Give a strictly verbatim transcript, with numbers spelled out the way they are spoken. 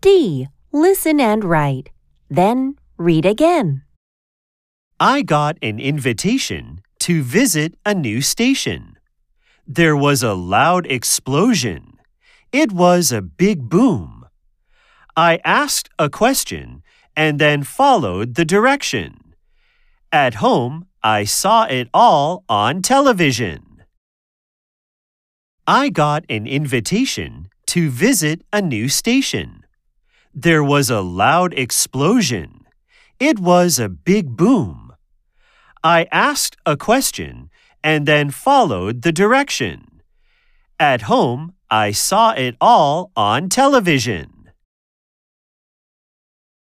D. Listen and write. Then read again. I got an invitation to visit a new station. There was a loud explosion. It was a big boom. I asked a question and then followed the direction. At home, I saw it all on television. I got an invitation to visit a new station. There was a loud explosion. It was a big boom. I asked a question and then followed the direction. At home, I saw it all on television.